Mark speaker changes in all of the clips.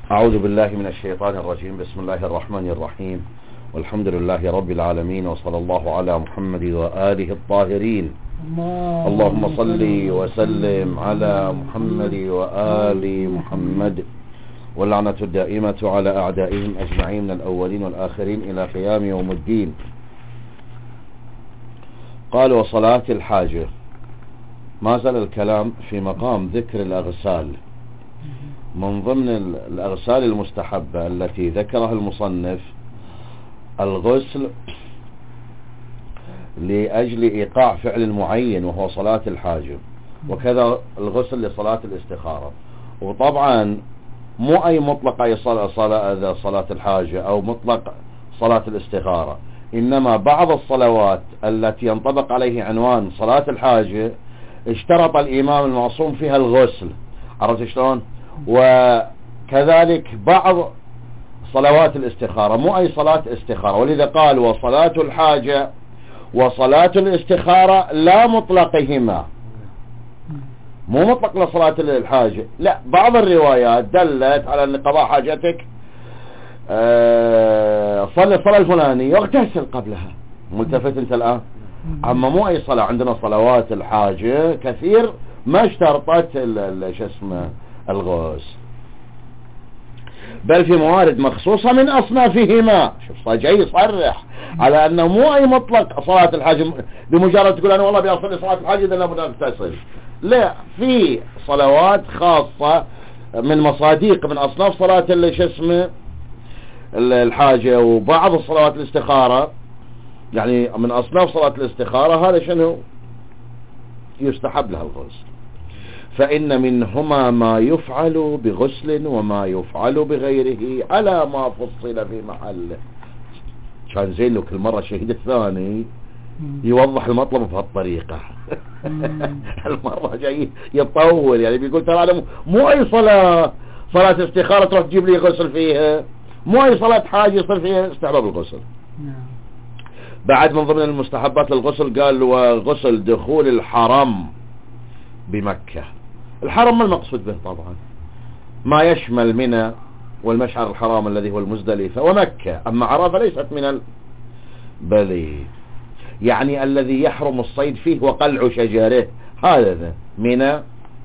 Speaker 1: أعوذ بالله من الشيطان الرجيم. بسم الله الرحمن الرحيم، والحمد لله رب العالمين، وصلى الله على محمد وآله الطاهرين. اللهم صل وسلم على محمد وآل محمد، واللعنة الدائمة على أعدائهم أجمعين من الأولين والآخرين إلى قيام يوم الدين. قال وصلاة الحاجة. ما زال الكلام في مقام ذكر الأغسال. من ضمن الأغسال المستحبة التي ذكرها المصنف الغسل لأجل إيقاع فعل معين وهو صلاة الحاجة، وكذا الغسل لصلاة الاستخارة. وطبعا مو أي مطلق أي صلاة الحاجة أو مطلق صلاة الاستخارة، إنما بعض الصلوات التي ينطبق عليه عنوان صلاة الحاجة اشترط الإمام المعصوم فيها الغسل. عرفت شلون؟ وكذلك بعض صلوات الاستخارة مو أي صلاة استخارة، ولذا قال وصلاة الحاجة وصلاة الاستخارة لا مطلقهما، مو مطلق لصلاة الحاجة، لا، بعض الروايات دلت على أن قضاء حاجتك صلي الصلاة الفلانية واغتسل قبلها. ملتفت انت الآن؟ أما مو أي صلاة. عندنا صلوات الحاجة كثير ما اشترطت الغسل، بل في موارد مخصوصة من أصنافهما. شوف جاي يصرح على أنه مو أي مطلق صلاة الحاجة بمجرد تقول أنا والله بيصلي صلاة الحاجة إذا لابد أن أغتسل، لا، في صلوات خاصة من مصاديق من أصناف صلاة الحاجة. وبعض الصلوات الاستخارة يعني من أصناف صلاة الاستخارة هذا شنو يستحب لها الغسل. فإن منهما ما يفعل بغسل وما يفعل بغيره على ما فصل في محله. كان زين لو كل مرة الشهيد الثاني يوضح المطلب بهالطريقة. المرة جاي يطول، يعني بيقول ترى أنا مو أي صلاة استخارة تروح تجيب لي غسل فيها، مو أي صلاة حاجة يصير فيها استحباب الغسل. بعد من ضمن المستحبات للغسل قال وغسل دخول الحرم بمكة. الحرم ما المقصود به؟ طبعا ما يشمل منى والمشعر الحرام الذي هو المزدلفة ومكة. أما عرفة ليست من بل يعني الذي يحرم الصيد فيه وقلع شجره، هذا منى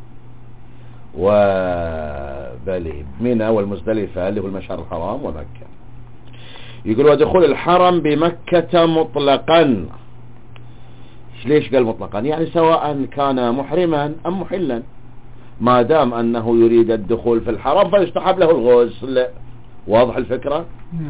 Speaker 1: منى والمزدلفة اللي هو المشعر الحرام ومكة. يقول ودخول الحرم بمكة مطلقا. ليش قال مطلقا؟ يعني سواء كان محرما أم محلا، ما دام أنه يريد الدخول في الحرم فيستحب له الغسل. واضح الفكرة؟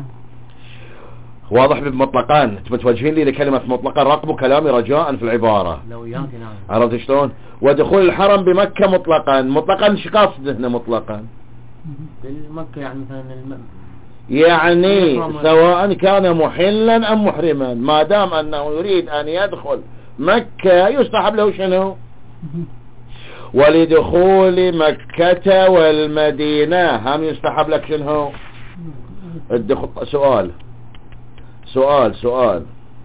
Speaker 1: واضح بمطلقان. تتوجهين لي لكلمة مطلقا، راقبوا كلامي رجاء في العبارة. عرفت شلون؟ ودخول الحرم بمكة مطلقا ايش قصد هنا مطلقا؟
Speaker 2: مكة يعني مثلا
Speaker 1: يعني سواء كان محلا أم محرما، ما دام أنه يريد أن يدخل مكة يستحب له شنو؟ ولدخول مكة والمدينة هم يستحب لك شنو؟ الدخول. سؤال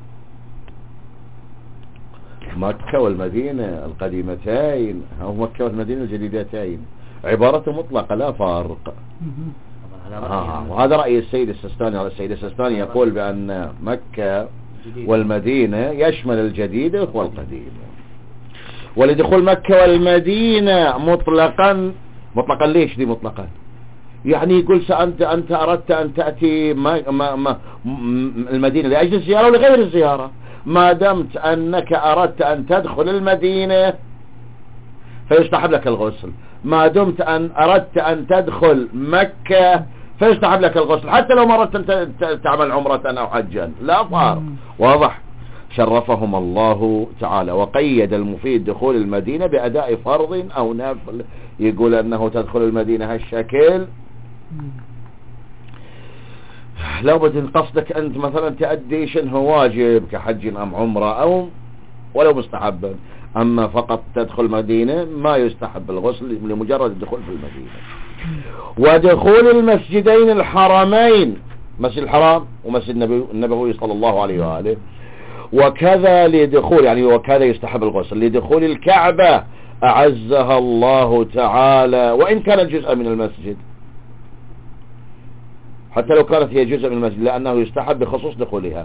Speaker 1: مكة والمدينة القديمتين أو مكة والمدينة الجديدتين عبارة مطلقة لا فارق. وهذا رأي السيد السستاني. السيد السستاني يقول بأن مكة والمدينة يشمل الجديد والقديم. ولدخول مكة والمدينة مطلقا ليش دي مطلقا؟ يعني يقول أنت أردت أن تأتي المدينة لأجل الزيارة ولغير الزيارة، ما دمت أنك أردت أن تدخل المدينة فيستحب لك الغسل، ما دمت أن أردت أن تدخل مكة فيستحب لك الغسل، حتى لو ما أردت أن تعمل عمرة أو حجا لا فارق. واضح؟ شرفهم الله تعالى. وقيد المفيد دخول المدينة بأداء فرض أو نفل. يقول أنه تدخل المدينة هالشكل لو بدن قصدك أنت مثلا تأدي شنو واجب كحج أم عمرة أو ولو مستحبا. أما فقط تدخل مدينة ما يستحب الغسل لمجرد الدخول في المدينة. ودخول المسجدين الحرمين، مسجد الحرام ومسجد النبوي صلى الله عليه وآله، وكذا لدخول يعني وكذا يستحب الغسل لدخول الكعبة أعزها الله تعالى وإن كان جزء من المسجد. حتى لو كانت هي جزء من المسجد، لأنه يستحب بخصوص دخولها.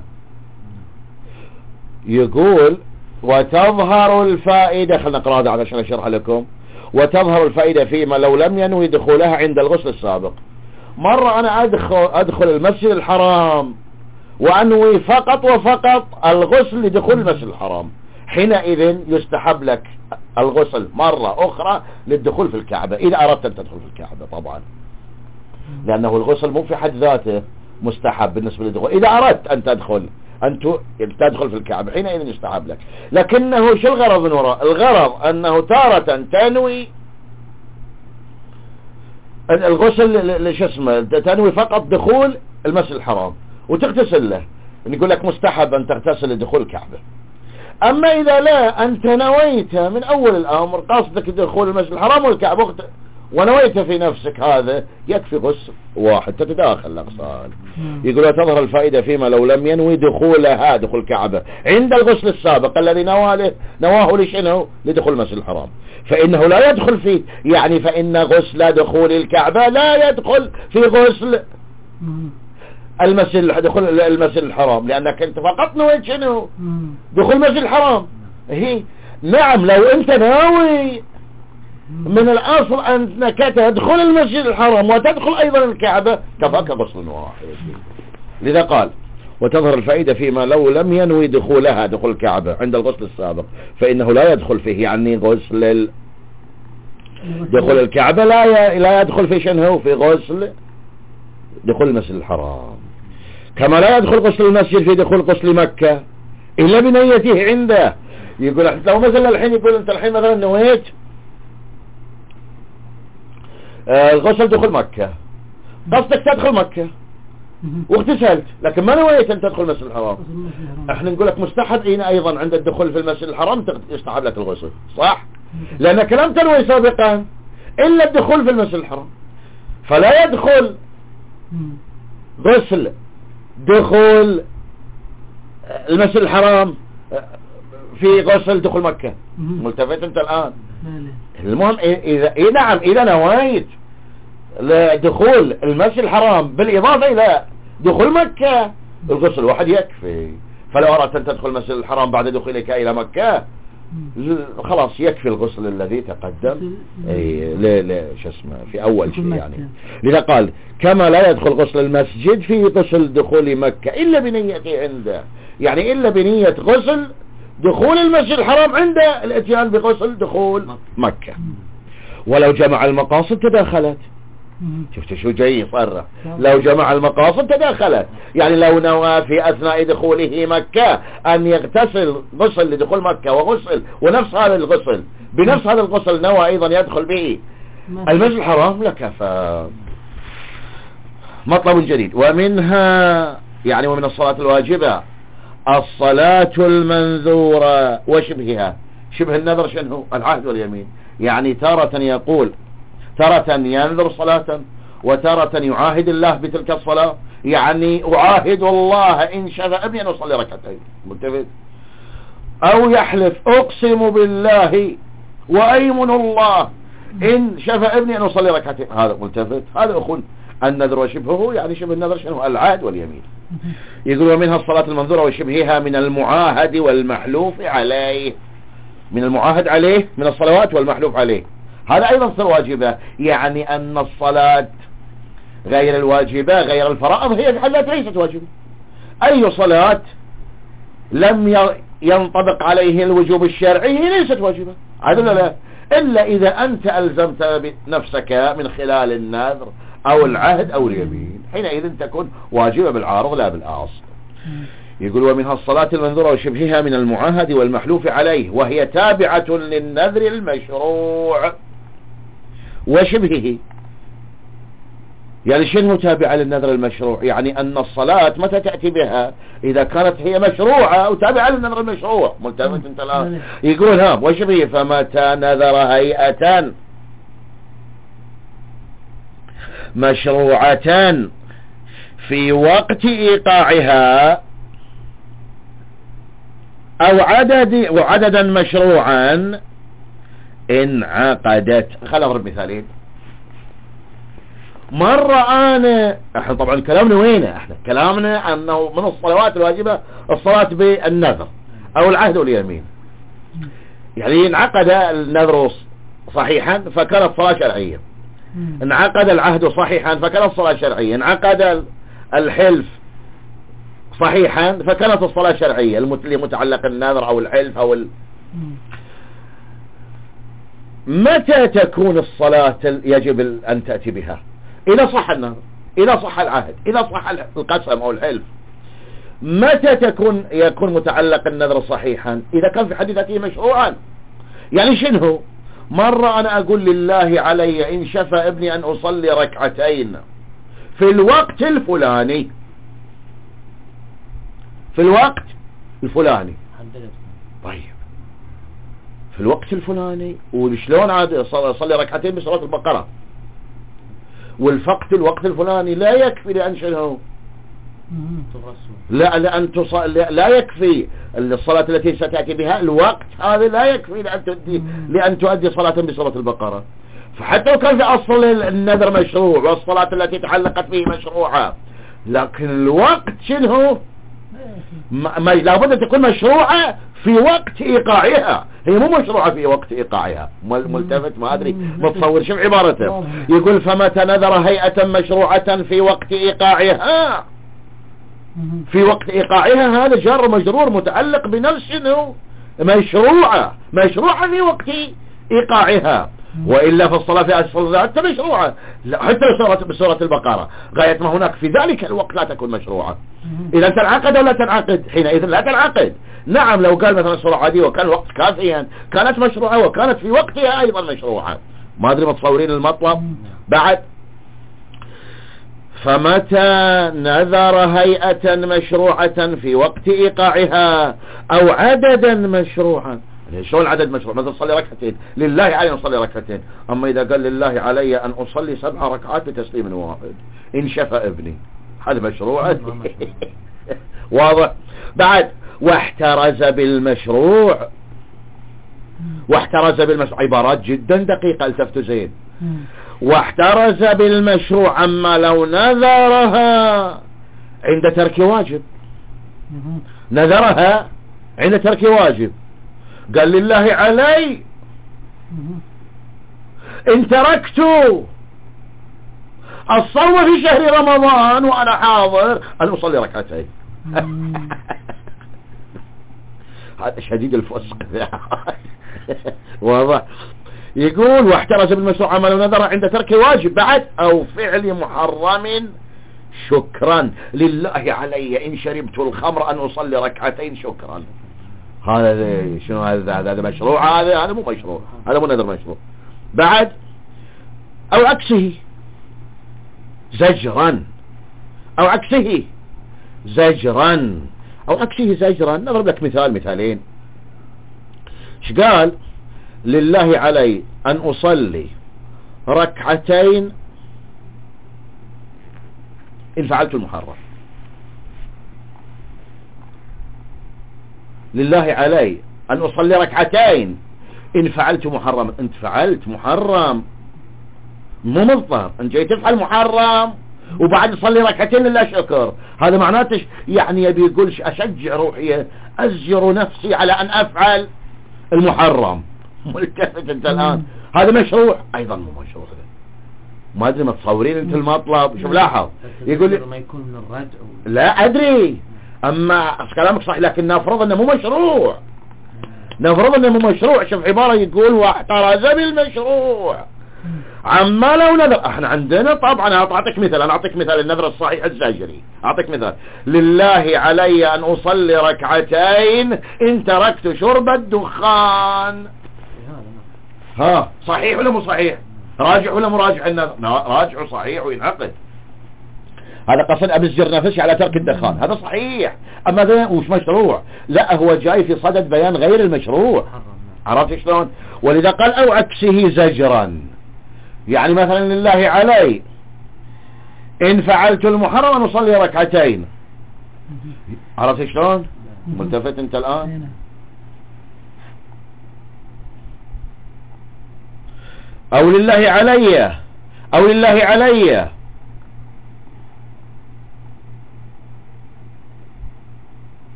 Speaker 1: يقول وتظهر الفائدة، خلنا نقرأ هذا عشان أشرح لكم. وتظهر الفائدة فيما لو لم ينوي دخولها عند الغسل السابق. مرة أنا أدخل المسجد الحرام وأنوي فقط وفقط الغسل لدخول المسجد الحرام، حينئذ يستحب لك الغسل مرة أخرى للدخول في الكعبة، إذا أردت أن تدخل في الكعبة طبعا، لأنه الغسل مو في حد ذاته مستحب بالنسبة للدخول. إذا أردت أن تدخل في الكعبة حينئذ يستحب لك. لكنه شو الغرض من وراء؟ الغرض أنه تارة تنوي الغسل شو اسمه، تنوي فقط دخول المسجد الحرام وتغتسل له، يقول لك مستحب أن تغتسل لدخول الكعبة. أما إذا لا، أنت نويت من أول الأمر قصدك دخول المسجد الحرام والكعبة ونويت في نفسك، هذا يكفي غسل واحد، تتداخل الأغسال. يقول تظهر الفائدة فيما لو لم ينوي دخولها، دخول الكعبة، عند الغسل السابق الذي نواه لشنو؟ لدخول المسجد الحرام، فإنه لا يدخل فيه، يعني فإن غسل دخول الكعبة لا يدخل في غسل دخول المسجد الحرام، لأنك انت فقط نويت شنو؟ دخول المسجد الحرام. هي نعم، لو انت ناوي من الأصل أنك تدخل المسجد الحرام وتدخل أيضا الكعبة كفاك غسل واحد. لذا قال وتظهر الفائدة فيما لو لم ينوي دخولها، دخول الكعبة عند الغسل السابق، فإنه لا يدخل فيه، يعني غسل دخول الكعبة لا يدخل في شنو؟ في غسل دخول المسجد الحرام. كما لا يدخل غسل المسجد في دخول غسل مكة إلا بنيته عنده. يقول لو مثلا الحين يقول أنت الحين مثلا نويت الغسل دخول مكة، قصدك تدخل مكة واغتسلت، لكن ما نويت أن تدخل المسجد الحرام، احنا نقول لك مستحب أيضا عند الدخول في المسجد الحرام يستحب لك الغسل، صح؟ لأنك لم تنوي سابقا إلا الدخول في المسجد الحرام، فلا يدخل غسل دخول المسجد الحرام في غسل دخول مكة. ملتفت انت الآن؟ المهم إذا نويت لدخول المسجد الحرام بالإضافة إلى دخول مكة، الغسل واحد يكفي. فلو أردت أن تدخل المسجد الحرام بعد دخولك إلى مكة خلاص يكفي الغسل الذي تقدم شو اسمه في أول شيء يعني. لذا قال كما لا يدخل غسل المسجد في غسل دخول مكة إلا بنيته عنده، يعني إلا بنية غسل دخول المسجد الحرام عند الاتيان بغسل دخول مكة. ولو جمع المقاصد تداخلت. شفت شو جاي يصرح؟ لو جمع المقاصد تداخلت، يعني لو نوى في أثناء دخوله مكة أن يغتسل غسل لدخول مكة وغسل ونفس هذا الغسل بنفس هذا الغسل نوى أيضا يدخل به المسجد الحرام لكفى. مطلب جديد. ومنها يعني ومن الصلاة الواجبة الصلاة المنذورة وشبهها. شبه النذر شنو؟ العهد واليمين، يعني تارة يقول تارة ينذر صلاة وتارة يعاهد الله بتلك الصلاة، يعني أعاهد الله إن شاء أبي أن أصلي ركعتين، ملتفت، أو يحلف أقسم بالله وأيمن الله إن شاء ابني أن أصلي ركعتين، هذا ملتفت. هذا أخون النذر وشبهه، يعني شبه النذر شنو؟ العهد واليمين. يقول ومنها الصلاة المنذورة وشبهها من المعاهد والمحلوف عليه، من المعاهد عليه من الصلوات والمحلوف عليه، هذا أيضا صار واجبة، يعني أن الصلاة غير الواجبة غير الفرائض هي في حد ذاتها ليست واجبة. أي صلاة لم ينطبق عليه الوجوب الشرعي هي ليست واجبة، هذا لا، إلا إذا أنت ألزمت نفسك من خلال النذر أو العهد أو اليمين، حينئذ تكون واجبة بالعارض لا بالأصل. يقول ومنها الصلاة المنذورة وشبهها من المعاهد والمحلوف عليه، وهي تابعة للنذر المشروع وشبهه. يعني شنو تابعة للنذر المشروع؟ يعني أن الصلاة متى تأتي بها؟ إذا كانت هي مشروعة أو تابعة للنذر المشروع، ملتفت انت الآن. يقول ها وشبهه فمتى نذر هيئة مشروعة في وقت إيقاعها أو عددا مشروعا انعقدت. خلينا نضرب مثالين. مرة انا احنا طبعا كلامنا وينه، احنا كلامنا انه من الصلوات الواجبة الصلاة بالنذر او العهد واليمين. يعني انعقد النذر صحيحا فكانت صلاة شرعية، انعقد العهد صحيحا فكانت صلاة شرعية، انعقد الحلف صحيحا فكانت الصلاة شرعية اللي متعلق النذر او الحلف او متى تكون الصلاة يجب ان تأتي بها؟ اذا صح النذر، اذا صح العهد، اذا صح القسم او الحلف. متى يكون متعلق النذر صحيحا؟ اذا كان في حد ذاته مشروعا. يعني شنو؟ مرة انا اقول لله علي ان شفى ابني ان اصلي ركعتين في الوقت الفلاني، في الوقت الفلاني. طيب في الوقت الفلاني، وشلون عاد اصلي ركعتين بسورة البقرة؟ والفقت الوقت الفلاني لا يكفي لأن شنو؟ لا يكفي الصلاة التي ستأتي بها، الوقت هذا لا يكفي لأن تؤدي صلاة بسورة البقرة. فحتى لو كان في أصل النذر مشروع والصلاة التي تعلقت به مشروعة، لكن الوقت شنو؟ لابد أن تكون مشروعة في وقت إيقاعها، هي مو مشروعة في وقت إيقاعها. ملتفت ما أدري متصور شوف عبارته، يقول فمتى نذر هيئة مشروعة في وقت إيقاعها، في وقت إيقاعها هذا جار مجرور متعلق بنفس شنو؟ مشروعة في وقت إيقاعها. وإلا في الصلاة في أسفل حتى مشروعة، حتى بسورة البقرة غاية ما هناك في ذلك الوقت لا تكون مشروعة. إذا تنعقد أو لا تنعقد؟ حينئذ لا تنعقد. نعم لو قال مثلا سورة عادية وكان الوقت كافيا كانت مشروعة وكانت في وقتها أيضا مشروعة. ما أدري متصورين المطلب بعد. فمتى نذر هيئة مشروعة في وقت إيقاعها أو عددا مشروعا. شلون العدد مشروع؟ مثلا صلي ركعتين لله علي أن أصلي ركعتين، أما إذا قال لله علي أن أصلي 7 ركعات بتسليم واحد إن شفى ابني، هذا مشروع. واضح. بعد واحترز بالمشروع، واحترز بالمشروع عبارات جدا دقيقة التفتوا زين. واحترز بالمشروع أما لو نذرها عند ترك واجب، نذرها عند ترك واجب، قال لله علي إن تركت الصوم في شهر رمضان وأنا حاضر أن أصلي ركعتين. هذا شديد الفسق. واضح. يقول واحترز بالمشروع عمل نذر عند ترك واجب بعد أو فعل محرم شكرا لله علي إن شربت الخمر أن أصلي ركعتين شكرا. هذا شنو؟ هذا مشروع؟ هذا مو مشروع، هذا مو نذر مشروع. بعد أو عكسه زجرا، أو عكسه زجرا، أو عكسه زجرا. نضرب لك مثالين. ايش قال؟ لله علي أن أصلي ركعتين إن فعلت المحرم. لله علي أن أصلي ركعتين إن فعلت محرم. أنت فعلت محرم مو مضطر، أنت جاي تفعل محرم وبعد تصلي ركعتين لله شكر. هذا معناته يعني يبي يقول أشجع روحي أزجر نفسي على أن أفعل المحرم. ملتفت أنت الآن. هذا مشروع أيضا مو مشروع. ما أدري متصورين أنت المطلب. شوف لاحظ يقول
Speaker 2: ما يكون من الرد
Speaker 1: لا أدري، أما كلامك صح، لكن نفرض أنه مو مشروع، نفرض أنه مو مشروع. شوف عبارة يقول واحترز بالمشروع عما لو نذر. احنا عندنا طبعا اعطيك مثال، انا اعطيك مثال النذر الصحيح الزاجري. اعطيك مثال لله علي ان اصلي ركعتين ان تركت شرب الدخان. ها صحيح ولا مو صحيح؟ راجع ولا مو راجع النذر؟ راجع صحيح وينعقد. هذا قصد ابزر نفسي على ترك الدخان، هذا صحيح. اما ذا وش مشروع؟ لا هو جاي في صدد بيان غير المشروع. عرفت شلون؟ ولذا قال او عكسه زجرا. يعني مثلا لله علي إن فعلت المحرم نصلي ركعتين. عرفت شلون؟ ملتفت أنت الآن؟ أو لله علي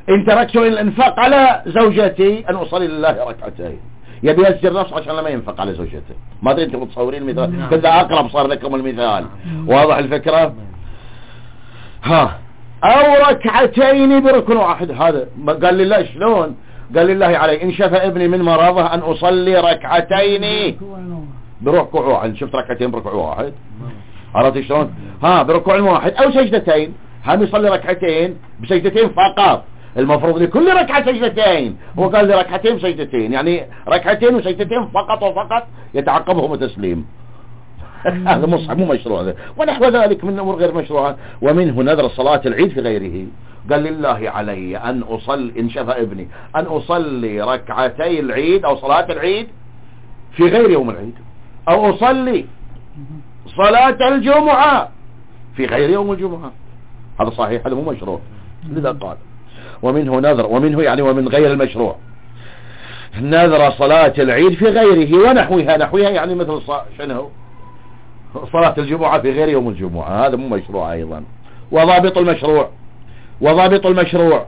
Speaker 1: إن تركت الإنفاق على زوجتي أن أصلي لله ركعتين. يبي يسجر نفسه عشان لما ينفق على زوجته. ما أدري أنتم متصورين المثال كذا أقرب صار لكم المثال. واضح الفكرة؟ ها أو ركعتين بركن واحد. هذا قال لله شلون؟ قال لله علي إن شفى ابني من مرضه أن أصلي ركعتين بركوع واحد. شفت ركعتين بركوع واحد؟ عرفت شلون؟ ها بركوع واحد أو سجدتين. هم يصلي ركعتين بسجدتين فقط. المفروض لكل ركعة سجدتين، هو قال لي ركعتين سجدتين، يعني ركعتين وسجدتين فقط وفقط يتعقبهم تسليم. هذا مو مشروع هذا. ونحو ذلك من أمور غير مشروعة. ومنه نذر صلاة العيد في غيره. قال لله علي أن أصلي إن شفى ابني أن أصلي ركعتي العيد أو صلاة العيد في غير يوم العيد، أو أصلي صلاة الجمعة في غير يوم الجمعة. هذا صحيح، هذا مو مشروع. لذا قال ومنه نذر، ومنه يعني ومن غير المشروع نذر صلاة العيد في غيره ونحوها. نحوها يعني مثل شنو؟ صلاة الجمعة في غير يوم الجمعة. هذا مو مشروع أيضا. وضابط المشروع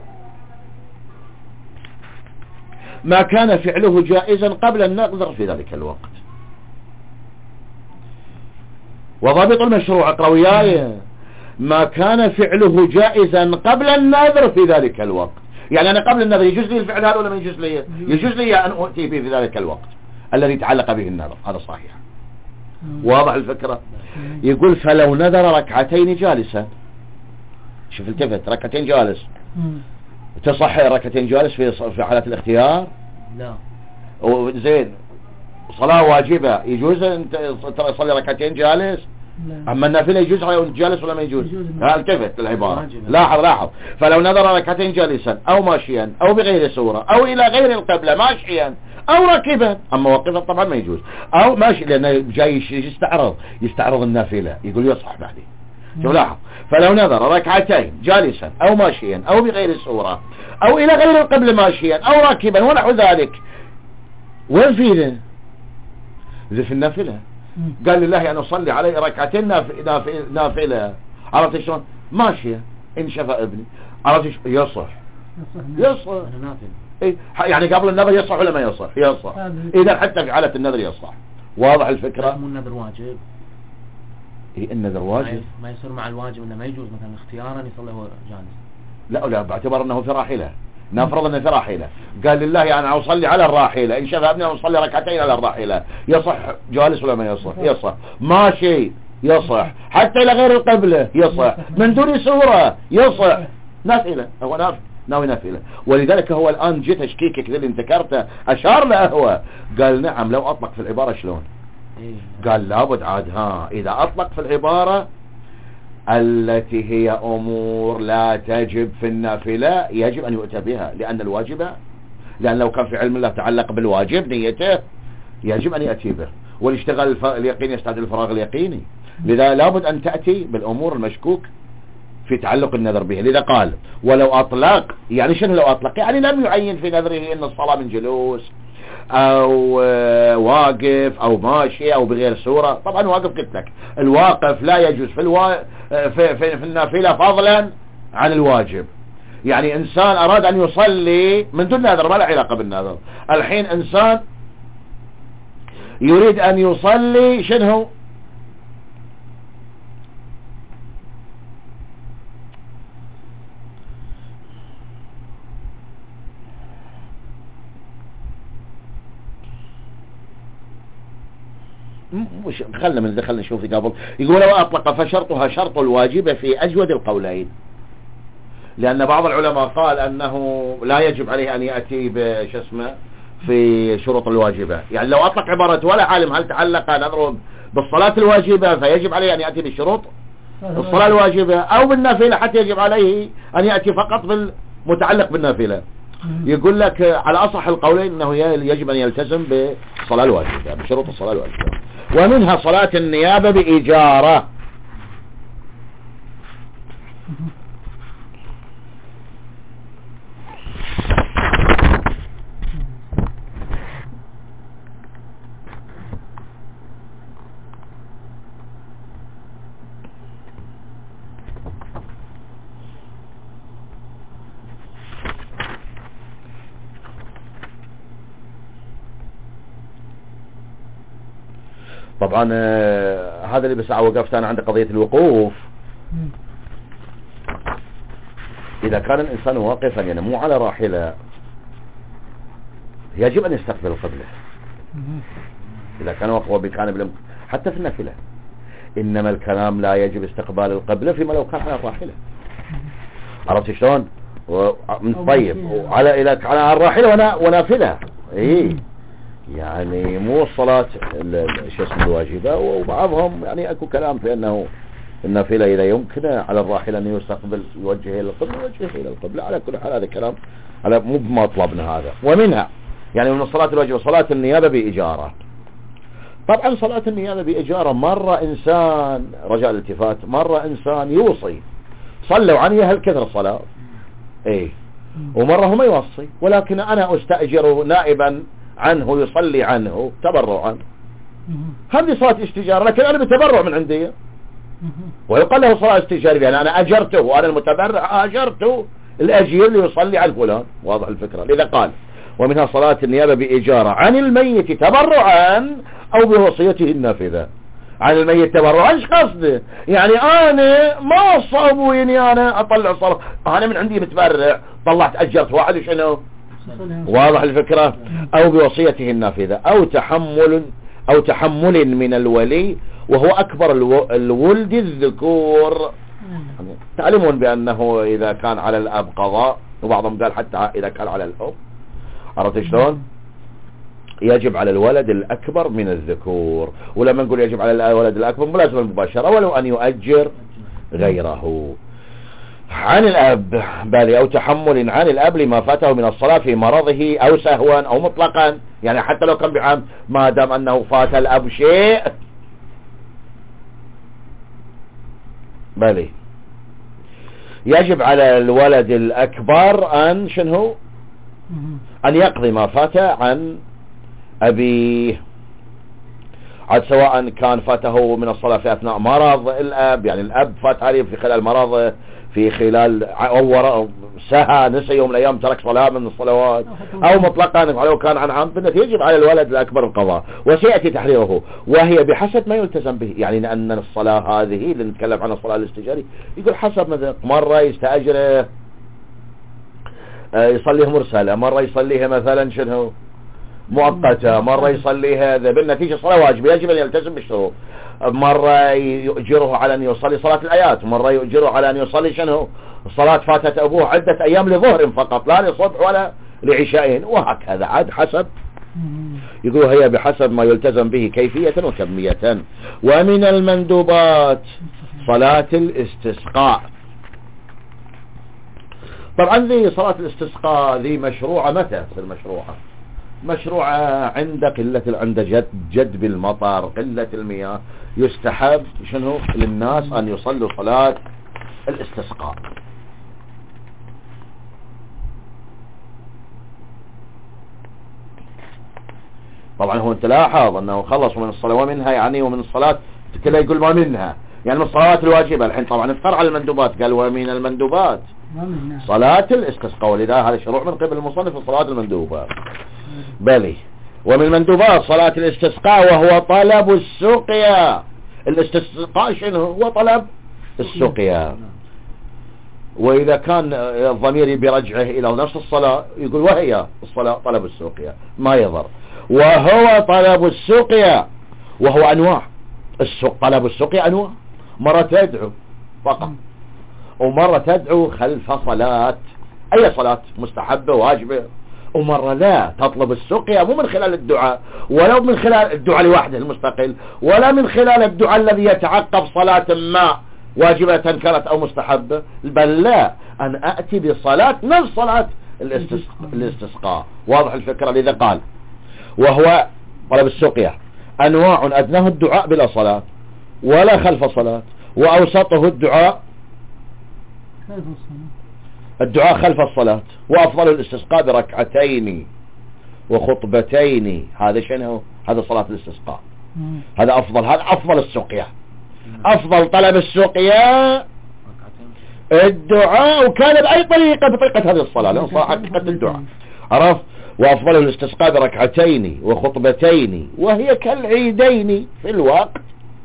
Speaker 1: ما كان فعله جائزا قبل النذر في ذلك الوقت. وضابط المشروع اقرأ وياي ما كان فعله جائزا قبل النذر في ذلك الوقت. يعني أنا قبل النذر يجوز لي الفعل هذا ولا ما يجوز لي؟ يجوز لي أن أؤتي به في ذلك الوقت الذي تعلق به النذر. هذا صحيح. واضح الفكرة؟ يقول فلو نذر ركعتين جالسا. شوف التفت، ركعتين جالس تصح ركعتين جالس في حالة الاختيار؟
Speaker 2: لا.
Speaker 1: زين صلاة واجبة يجوز أن تصلي ركعتين جالس؟ لا. أما النافلة يجوز جالس ولا ما يجوز؟ التفت العبارة. لاحظ فلو نذر ركعتين جالسا أو ماشيا أو بغير سورة أو إلى غير القبلة ماشيا أو راكبا. أما واقفا طبعا ما يجوز. أو ماشي لأنه جاي يستعرض النافلة يقول يصح بعدين. شوف لاحظ فلو نذر ركعتين جالسا أو ماشيا أو بغير سورة أو إلى غير القبلة ماشيا أو راكبا ونحو ذلك. وين فيه ذي في النافلة؟ قال لله أن أصلي عليه ركعتين نافلة. عرفت شلون؟ ماشية إن شفى ابني. عرفت يصح. إيه؟ يعني قبل النذر يصح ولا ما يصح؟ يصح. إذا حتى في حالة النذر يصح. واضح الفكرة؟
Speaker 2: مو النذر واجب.
Speaker 1: إيه النذر واجب.
Speaker 2: ما يصير مع الواجب إنه ما يجوز مثلا اختيارا يصلي هو جالس.
Speaker 1: لا باعتبار أنه في راحلة. نفرض أنه في راحلة. قال لله أنا أصلي على الراحلة إن شفى ابني أصلي ركعتين على الراحلة. يصح جالس ولا ما يصح؟ يصح. ماشي يصح. حتى إلى غير القبلة يصح. من دون سورة يصح. نافلة هو ناوي نافلة. ولذلك هو الآن جيت تشكيكك اللي انت ذكرته أشار له هو قال نعم لو أطلق في العبارة شلون؟ قال لابد عاد إذا أطلق في العبارة التي هي أمور لا تجب في النافلة يجب أن يؤتى بها لأن لو كان في علم الله تعلق بالواجب نيته يجب أن يأتي به. والاشتغال اليقين يستعد الفراغ اليقيني. لذا لابد أن تأتي بالأمور المشكوك في تعلق النذر به. لذا قال ولو أطلق. يعني شنو لو أطلق؟ يعني لم يعين في نذره أن الصلاة من جلوس أو واقف أو ماشي أو بغير سورة. طبعا واقف قلت لك الواقف لا يجوز في النافلة فضلا عن الواجب. يعني إنسان أراد أن يصلي من دون نذر ما له علاقة بالنذر. الحين إنسان يريد أن يصلي شنو خلنا نشوف قبل. يقول لو أطلق فشرطها شرط الواجبة في أجود القولين. لأن بعض العلماء قال أنه لا يجب عليه أن يأتي في شروط الواجبة. يعني لو أطلق عبارة ولا عالم هل تعلق نذره بالصلاة الواجبة فيجب عليه أن يأتي بشروط الصلاة الواجبة أو بالنافلة حتى يجب عليه أن يأتي فقط بالمتعلق بالنافلة. يقول لك على أصح القولين أنه يجب أن يلتزم بالصلاة الواجبة بشروط الصلاة الواجبة. ومنها صلاة النيابة بإجارة. طبعا هذا اللي بس وقفت أنا عند قضية الوقوف. إذا كان الإنسان واقفا يعني مو على راحلة يجب أن يستقبل القبلة. إذا كان واقفا بكان حتى في النافلة، إنما الكلام لا يجب استقبال القبلة فيما لو كان على الراحلة. عرفت شلون؟ طيب وعلى إذا كان على الراحلة ونافلة إيه يعني مو الصلاة شو اسمه الواجبة. وبعضهم يعني أكو كلام في أنه النافلة إذا يمكن على الراحلة أن يستقبل يوجه إلى القبلة يوجه إلى القبلة. على كل حال هذا كلام على مو بمطلبنا هذا. ومنها يعني من الصلاة الواجبة صلاة النيابة بإجارة. طبعا صلاة النيابة بإجارة مرة إنسان رجاء الالتفات مرة إنسان يوصي صلوا عني هالكثر الصلاة إيه ومرة هو ما يوصي ولكن أنا أستأجر نائبا عنه يصلي عنه تبرعا. هذه صلاة استجارة لكن أنا بتبرع من عندي ويقال له صلاة استجارة يعني أنا أجرته وأنا المتبرع أجرته الأجير ليصلي على فلان. واضح الفكرة. لذا قال ومنها صلاة النيابة بإجارة عن الميت تبرعا أو بوصيته النافذة. عن الميت تبرعا ايش قصده؟ يعني أنا ما صابوا إني أنا أطلع صلاة أنا من عندي متبرع طلعت أجرت واحد شنو. واضح الفكرة. أو بوصيته النافذة أو تحمل من الولي وهو أكبر الولد الذكور. تعلمون بأنه إذا كان على الأب قضاء وبعضهم قال حتى إذا كان على الأب. عرفت شلون؟ يجب على الولد الأكبر من الذكور. ولما نقول يجب على الولد الأكبر ملازم المباشرة ولو أن يؤجر غيره. عن الأب بل أو تحمل عن الأب لما فاته من الصلاة في مرضه أو سهوا أو مطلقا يعني حتى لو كان بعام ما دام أنه فات الأب شيء بل يجب على الولد الأكبر أن شنو أن يقضي ما فات عن أبيه عاد سواء كان فاته من الصلاة في أثناء مرض الأب يعني الأب فات عليه في خلال مرض في خلال أو سهى نسي يوم الأيام ترك صلاة من الصلوات أو مطلقا لو كان عن عمد يجب على الولد الأكبر القضاء. وسيأتي تحريره وهي بحسب ما يلتزم به يعني لأن الصلاة هذه اللي نتكلم عن الصلاة الاستجاري يقول حسب مثلا مرة يستأجره يصليه مرسلة مرة يصليها مثلا شنو مؤقتة مرة يصليها ذا بالنتيجة صلاة واجبة يجب أن يلتزم بالشروط. مرة يؤجره على أن يصلي صلاة الآيات مرة يؤجره على أن يصلي شنو صلاة فاتت أبوه عدة أيام لظهر فقط لا لصبح ولا لعشاءين وهكذا عاد حسب. يقول هي بحسب ما يلتزم به كيفية وكمية. ومن المندوبات صلاة الاستسقاء. طبعا ذي صلاة الاستسقاء ذي مشروعة متى تصير مشروعة عند قلة عند جدب المطر قلة المياه يستحب شنو للناس أن يصلوا صلاة الاستسقاء. طبعا هو انت لاحظ انه خلص من الصلاة ومنها يعني ومن الصلاة كله يقول ما منها يعني من الصلوات الواجبة. الحين طبعا افتر على المندوبات قال ومن المندوبات صلاة الاستسقاء ولذا هذا شروع من قبل المصنف الصلاة المندوبة. بلي ومن المندوبات صلاة الاستسقاء وهو طلب السقيا. الاستسقاء شنو هو طلب السقيا. وإذا كان الضمير برجعه إلى نفس الصلاة يقول وهي الصلاة طلب السقيا ما يضر. وهو طلب السقيا وهو أنواع طلب السقيا أنواع مرة تدعو فقط ومرة تدعو خلف صلاة أي صلاة مستحبة واجبة ومرة لا تطلب السقيا مو من خلال الدعاء ولو من خلال الدعاء لوحده المستقل ولا من خلال الدعاء الذي يتعقب صلاة ما واجبة كانت أو مستحبة بل لا أن أأتي بصلاة نفس صلاة الاستسقاء. واضح الفكرة. لذا قال وهو طلب السقيا أنواع أدناه الدعاء بلا صلاة ولا خلف صلاة وأوسطه الدعاء خلف الصلاة وأفضل الاستسقاء بركعتين وخطبتين. هذا شنو هذا صلاة الاستسقاء هذا أفضل السقيا أفضل طلب السقيا الدعاء وكان بأي طريقة بطريقة هذه الصلاة لأن صلاة حقيقة الدعاء عرف. وأفضل الاستسقاء بركعتين وخطبتين وهي كالعيدين في الوقت،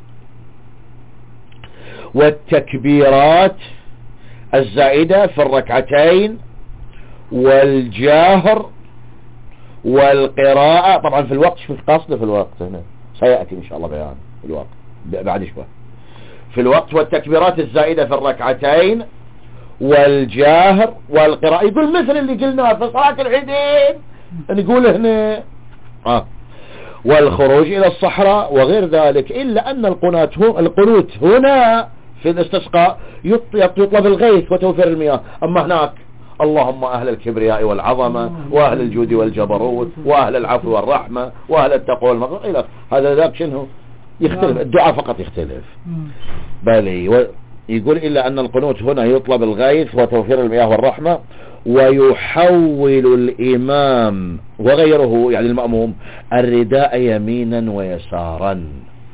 Speaker 1: والتكبيرات الزائدة في الركعتين والجاهر والقراءة. طبعا في الوقت شوف قصده في الوقت هنا سيأتي إن شاء الله بيان الوقت بعد شوي. في الوقت والتكبيرات الزائدة في الركعتين والجاهر والقراءة، يقول مثل اللي قلنا في صلاة العيدين نقول هنا والخروج إلى الصحراء وغير ذلك، إلا أن القنوت هنا في الاستسقاء يطلب الغيث وتوفير المياه. أما هناك اللهم أهل الكبرياء والعظمة وأهل الجود والجبروت وأهل العفو والرحمة وأهل التقوى والمغفرة إلى هذا ذاك شنو يختلف، الدعاء فقط يختلف. بل يقول إلا أن القنوت هنا يطلب الغيث وتوفير المياه والرحمة، ويحول الإمام وغيره يعني المأموم الرداء يمينا ويسارا.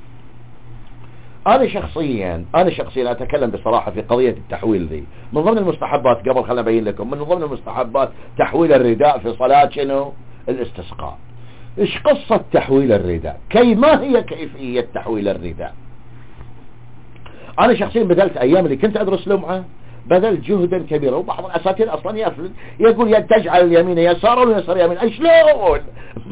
Speaker 1: أنا شخصيا أتكلم بصراحة في قضية التحويل ذي. من ضمن المستحبات قبل خلنا أبين لكم، من ضمن المستحبات تحويل الرداء في صلاة شنو الاستسقاء. إيش قصة تحويل الرداء؟ ما هي كيفية تحويل الرداء؟ أنا شخصيا بذلت أيام اللي كنت أدرس لمعة بذل جهدا كبيرا، وبعض الأساتذة أصلا يقول تجعل اليمين يسارا واليسار يمين. شلون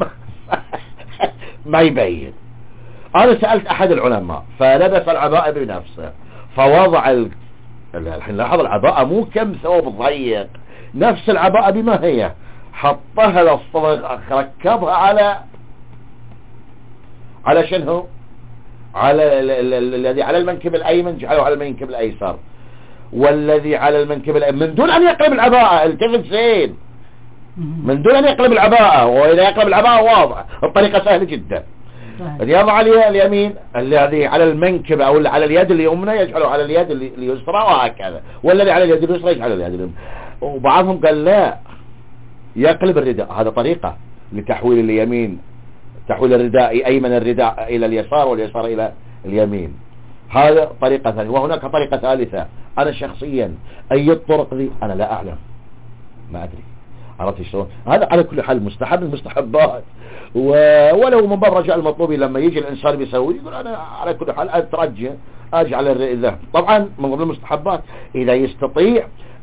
Speaker 1: ما يبين. أنا سألت أحد العلماء فلبس العباءة بنفسه فوضع الحين لاحظ العباءة مو كم ثوب ضيق، نفس العباءة بما هي حطها للصدغ، ركبها على شنو، على الذي على المنكب الأيمن جعله على المنكب الأيسر، والذي على المنكب الأيمن من دون أن يقلب العباءة. التفت زين، من دون أن يقلب العباءة. وإذا يقلب العباءة واضح الطريقة سهلة جدا. اليد على اليمين الذي على المنكب أو على اليد اليمنى يجعله على اليد اليسرى وهكذا، والذي على اليد اليسرى يجعله على اليد اليمنى. وبعضهم قال لا يقلب الرداء. هذا طريقة لتحويل اليمين، تحويل الرداء أيمن الرداء إلى اليسار واليسار إلى اليمين. هذا طريقة ثانية. وهناك طريقة ثالثة أنا شخصيا أي الطرق ذي أنا لا أعلم، ما أدري. عرفت شلون؟ هذا على كل حال مستحب المستحبات، ولو من باب رجاء المطلوب لما يجي الإنسان بيسوي يقول أنا على كل حال أترجى أجعل الذهب. طبعا من ضمن المستحبات إذا يستطيع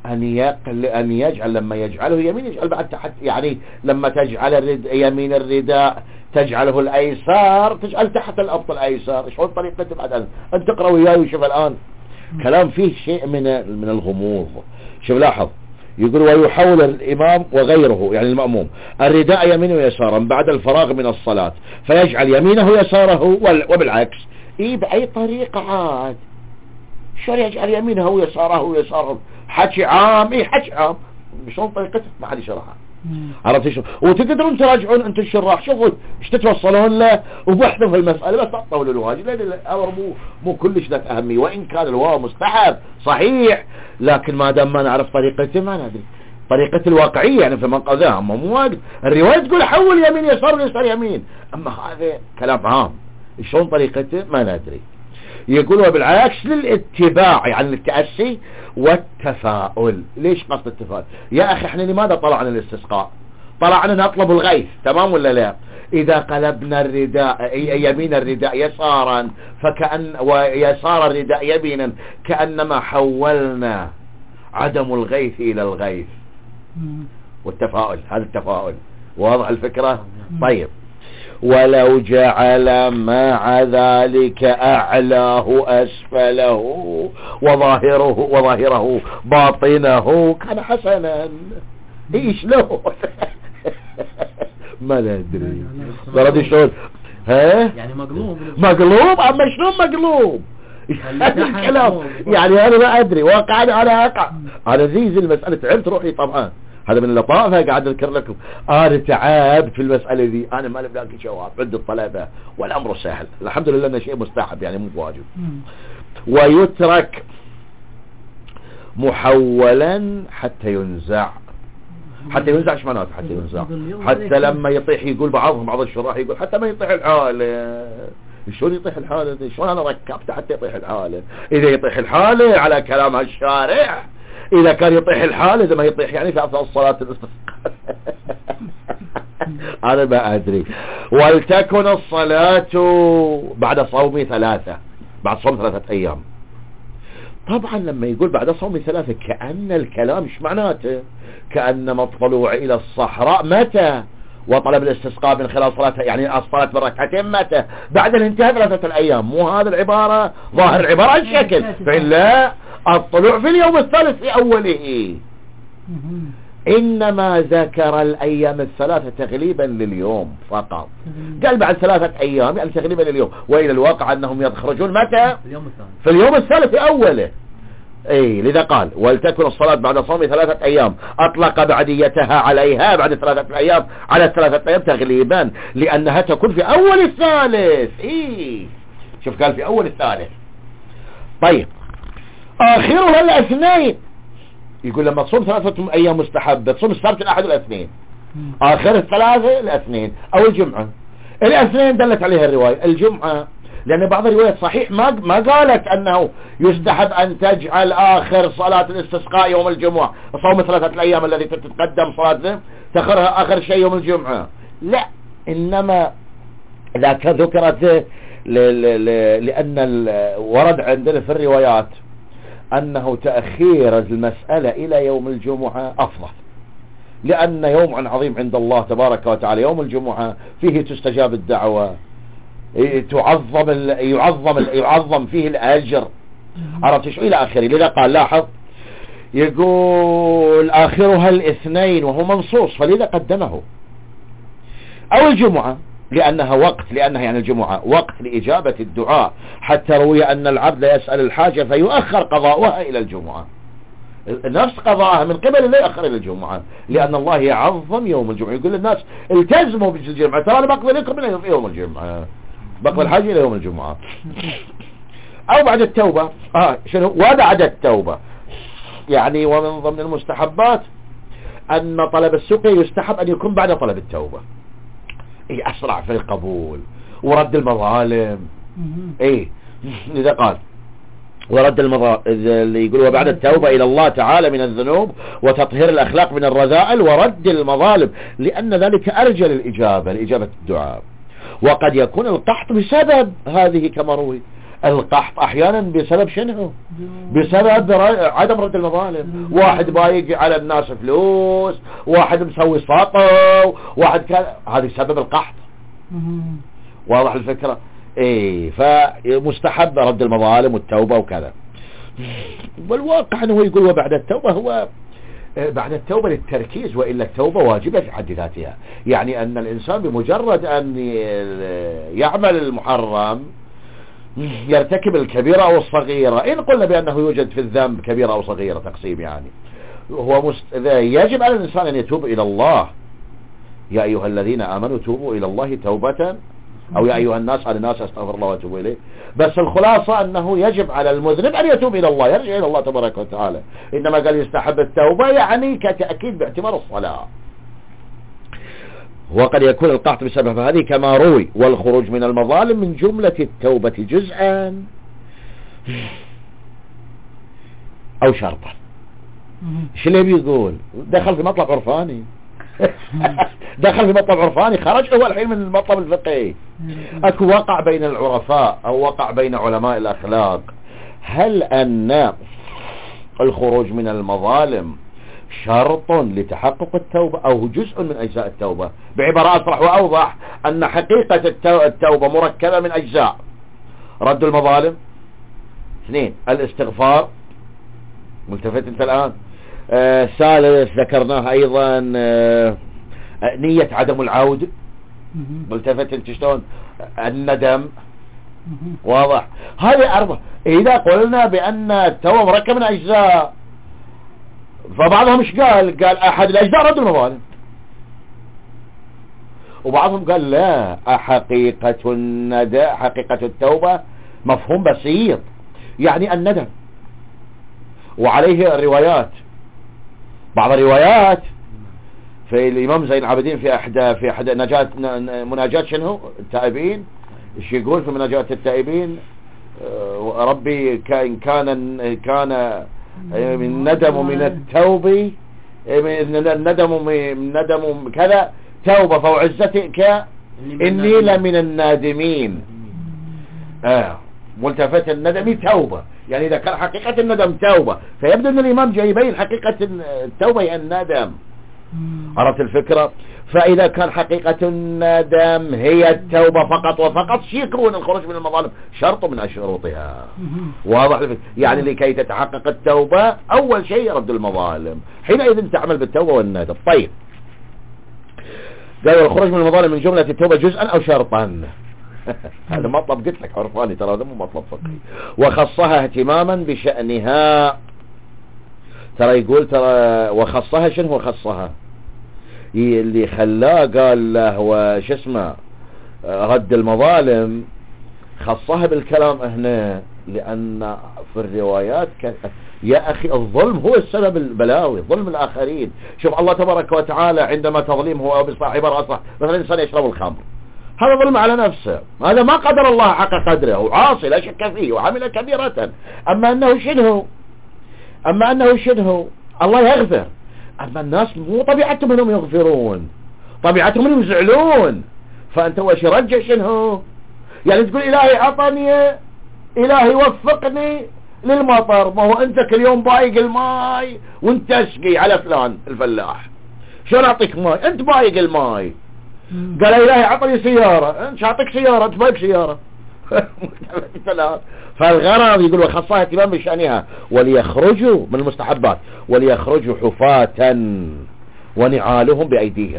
Speaker 1: أن يجعل لما يجعله يمين يجعل بعد تحت، يعني لما تجعل يمين الرداء تجعله الأيسار تجعل تحت الأبط الأيسار. شلون طريقة بعد أن تقرأ وياي وشوف الآن كلام فيه شيء من الغموض. شوف لاحظ يقول ويحول الإمام وغيره يعني المأموم الرداء يمينه ويسارا بعد الفراغ من الصلاة، فيجعل يمينه يساره وبالعكس. بأي طريقة عاد شو يجعل يمينه ويساره ويساره؟ حكي عام. حكي عام شلون طريقته ما حد يشرحها. عرفت شو؟ وتقدرون تراجعون انتم الشراح شوفوا ايش تتوصلون له وبحثوا في المسألة، بس تطولوا الواجب لان الامر مو كلش ذات اهمية، وان كان الواو مستحب صحيح، لكن ما دام ما نعرف طريقته ما ندري طريقة الواقعية يعني في منقذها. اما مو واجب الرواية تقول حول يمين يسار ويسار يمين، اما هذا كلام عام شلون طريقته ما ندري. يقول وبالعكس للاتباع يعني التأسي والتفاؤل. ليش قصد التفاؤل؟ يا أخي احنا لماذا طلعنا الاستسقاء؟ طلعنا نطلب الغيث تمام ولا لا؟ إذا قلبنا الرداء يمين الرداء يسارا ويسار الرداء يمينا كأنما حولنا عدم الغيث إلى الغيث. والتفاؤل هذا التفاؤل واضح الفكرة؟ طيب ولو جعل مع ذلك أعلاه أسفله وظاهره باطنه كان حسنا. ايش له ما ندري برد شلون
Speaker 2: يعني مقلوب
Speaker 1: اما شلون مقلوب الكلام يعني انا ما ادري واقع على اقع على زي المسألة. تعبت روحي طبعا، هذا من اللطافة قاعد اذكر لكم. انا تعبت في المسألة دي، انا ما لقيت جواب عند الطلبة والامر سهل الحمد لله انه شيء مستحب يعني مو واجب. ويترك محولا حتى ينزع. حتى ينزع ايش معناته حتى ينزع؟ حتى لما يطيح يقول بعض الشراح يقول حتى ما يطيح الحالة. شلون يطيح الحالة؟ شلون انا ركبت حتى يطيح الحالة؟ اذا يطيح الحالة على كلام هالشارع، إذا كان يطيح الحال إذا ما يطيح يعني في أفضل الصلاة الاستسقاء أنا ما أدري. ولتكن الصلاة بعد صوم 3، بعد صوم 3 أيام. طبعا لما يقول بعد صوم 3 كأن الكلام ايش معناته؟ كأن الطلوع إلى الصحراء متى؟ وطلب الاستسقاء من خلال صلاة، يعني الصلاة بالركعتين متى؟ بعد الانتهاء 3 الأيام. مو هذا العبارة ظاهر العبارة الشكل، فإلا الطلوع في اليوم الثالث في أوله. إنما ذكر الأيام 3 تغليبا لليوم فقط. قال بعد 3 أيام يعني تغليبا لليوم، وإلى الواقع أنهم يخرجون متى؟ في اليوم الثالث في أوله. اي لذا قال ولتكن الصلاة بعد صوم 3 أيام، أطلق بعديتها عليها بعد 3 أيام على 3 أيام تغليبا، لأنها تكون في أول الثالث. شوف قال في أول الثالث. طيب آخرها الاثنين، يقول لما تصوم 3 أيام مستحبة تصوم السبت الأحد والاثنين، آخر 3 الاثنين أو الجمعة. الاثنين دلت عليها الرواية، الجمعة لأن بعض الروايات صحيح ما قالت أنه يستحب أن تجعل آخر صلاة الاستسقاء يوم الجمعة، صوم 3 الأيام الذي تتقدم صلاة تخرها آخر شيء يوم الجمعة، لا، إنما ذاك ذكرت لأن ورد عندنا في الروايات أنه تأخير المسألة إلى يوم الجمعة أفضل، لأن يوم عظيم عند الله تبارك وتعالى يوم الجمعة، فيه تستجاب الدعوة، يعظم فيه الأجر، عرفت شو إلى آخره. لذا قال لاحظ يقول آخرها الاثنين وهو منصوص، فلذا قدمه. أو الجمعة لأنها وقت، لأنها يعني الجمعة وقت لإجابة الدعاء، حتى روي أن العبد يسأل الحاجة فيؤخر قضاؤها إلى الجمعة، نفس قضاءها من قبل الله يؤخر إلى الجمعة، لأن الله يعظم يوم الجمعة. يقول للناس التزموا بالجمعة، ترى أنا بقضي لكم من يوم الجمعة، بقضي الحاجة إلى يوم الجمعة. أو بعد التوبة، شنو وبعد التوبة، يعني ومن ضمن المستحبات أن طلب السقي يستحب أن يكون بعد طلب التوبة، أسرع في القبول ورد المظالم. لذا قال ورد المظالم، اللي يقول وبعد التوبة إلى الله تعالى من الذنوب وتطهير الأخلاق من الرذائل ورد المظالم، لأن ذلك أرجى لإجابة الدعاء. وقد يكون القحط بسبب هذه كما روي، القحط أحيانا بسبب شنو؟ بسبب عدم رد المظالم، واحد بايق على الناس فلوس، واحد مسوي ساطه، واحد كان، هذه سبب القحط. واضح الفكرة؟ فمستحب رد المظالم والتوبة وكذا. والواقع أنه يقول وبعد التوبة، هو بعد التوبة للتركيز، وإلا التوبة واجبة في حد ذاتها، يعني أن الإنسان بمجرد أن يعمل المحرم يرتكب الكبيرة أو الصغيرة، إن قلنا بأنه يوجد في الذنب كبيرة أو صغيرة تقسيم، يعني هو يجب على الإنسان أن يتوب إلى الله. يا أيها الذين آمنوا توبوا إلى الله توبة، أو يا أيها الناس، على الناس أستغفر الله وأتوب إليه. بس الخلاصة أنه يجب على المذنب أن يتوب إلى الله، يرجع إلى الله تبارك وتعالى. إنما قال يستحب التوبة يعني كتأكيد باعتبار الصلاة. وقد يكون القحط بسبب هذه كما روي، والخروج من المظالم من جملة التوبة جزءا أو شرطا. ايش اللي بيقول؟ دخل في مطلب عرفاني دخل في مطلب عرفاني، خرج هو الحين من المطلب الفقهي. اكو وقع بين العرفاء او وقع بين علماء الاخلاق، هل ان الخروج من المظالم شرط لتحقق التوبة او جزء من اجزاء التوبة؟ بعبارة اصرح واوضح ان حقيقة التوبة مركبة من اجزاء: رد المظالم، 2 الاستغفار، ملتفت انت الان، ثالث ذكرناه ايضا نية عدم العود، ملتفت انت شلون، الندم، واضح. هذه 4. اذا قلنا بان التوبة مركب من اجزاء، فبعضهم ايش قال احد الاجزاء رد المظالم، وبعضهم قال لا، حقيقة التوبة مفهوم بسيط، يعني الندم. وعليه الروايات، بعض الروايات في الإمام زين العابدين في أحد مناجاة شنو التائبين، ايش يقول في مناجاة التائبين؟ ربي كان الندم من التوب، الندم كذا توبة فوعزتك إني لمن النادمين. ملتفت الندم توبة، يعني إذا كان حقيقة الندم توبة، فيبدو أن الإمام جاي يبين حقيقة التوبة هي الندم. عرفت الفكرة؟ فإذا كان حقيقة الندم هي التوبة فقط وفقط، يكون الخروج من المظالم شرط من شروطها. واضح الفكرة؟ يعني لكي تتحقق التوبة أول شيء رد المظالم، حينئذ تعمل بالتوبة والندم. طيب، قالوا الخروج من المظالم من جملة التوبة جزءا أو شرطا. هذا مطلب قلت لك عرفاني، ترى هذا مو مطلب فقهي. وخصها اهتماما بشأنها، ترى يقول ترى وخصها، شنو هو خصها؟ اللي خلاه قال له وش اسمه رد المظالم، خصها بالكلام هنا لأن في الروايات يا أخي الظلم هو السبب البلاوي، ظلم الآخرين. شوف الله تبارك وتعالى عندما تظلمه هو بصاحب رأسه، مثلا إنسان يشرب الخمر، هذا ظلم على نفسه، هذا ما قدر الله حق قدره وعاصي لا شك فيه وعمل كبيرة. أما أنه شنه الله يغفر. أما الناس مو طبيعتهم انهم يغفرون، طبيعتهم انهم يزعلون. فأنت وش رجع شنه؟ يعني تقول إلهي عطني، إلهي وفقني للمطر، ما هو أنت كل يوم بايق الماي وانت تسقي على فلان الفلاح، شلون أعطيك ماي؟ أنت بايق الماي. قال إلهي عطني سيارة، أنت أعطيك سيارة، أنت بايق سيارة. فالغرض يقول وخصها اهتمام بشأنها وليخرجوا من المستحبات، وليخرجوا حفاة ونعالهم بأيديهم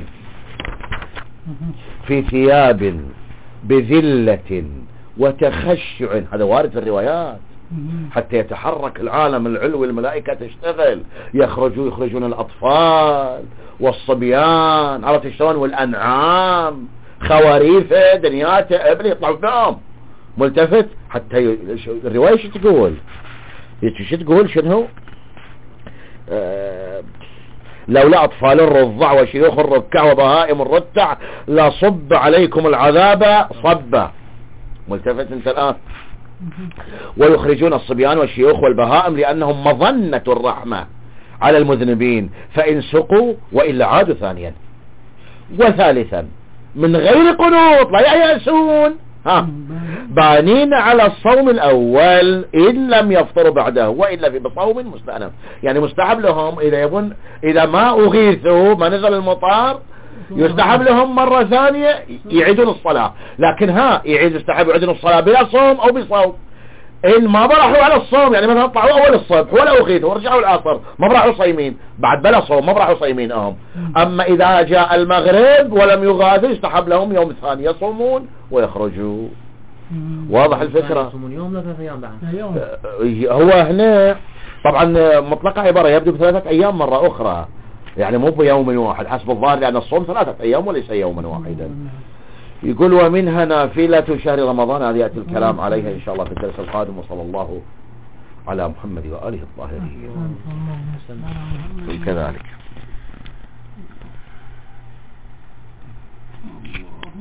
Speaker 1: في ثياب بذلة وتخشع، هذا وارد في الروايات، حتى يتحرك العالم العلوي، الملائكة تشتغل، يخرجون الأطفال والصبيان، عرفت شلون، والأنعام، خواريفه، دنياته، ابني يطلعوا فيهم ملتفت. حتى الرواية شو تقول شنو لولا أطفال الرضع وشيوخ الركع وبهائم الرتع لصب عليكم العذاب صبا. ملتفت انت الآن. ويخرجون الصبيان والشيوخ والبهائم لأنهم مظنة الرحمة على المذنبين، فإن سقوا وإلا عادوا ثانيا. وثالثا من غير قنوط لا يأسون، بانين على الصوم الأول إن لم يفطروا بعده وإلا في بصوم مستأنف. يعني مستحب لهم إذا ما أغيثوا، ما نزل المطار، يستحب لهم مرة ثانية يعيدون الصلاة. لكن يستحب يعيدون الصلاة بلا صوم أو بصوم. إن ما برحوا على الصوم، يعني مثلا طلعوا أول الصبح ولا أغيثوا ورجعوا العصر، ما برحوا صايمين بعد بلا صوم، ما برحوا صايمين أما إذا جاء المغرب ولم يغاثوا يستحب لهم يوم ثاني يصومون ويخرجوا. واضح الفكرة؟
Speaker 2: يصومون يوم لا 3 أيام بعد.
Speaker 1: هو هنا طبعا مطلقة عبارة يبدو ب3 أيام مرة أخرى، يعني مو بيوم واحد حسب الظاهر، لأن الصوم 3 أيام وليس يوما واحدا. يقول ومنها نافلة شهر رمضان، هذا يأتي الكلام عليها إن شاء الله في الدرس القادم. وصلى الله على محمد وآله الطاهرين. كذلك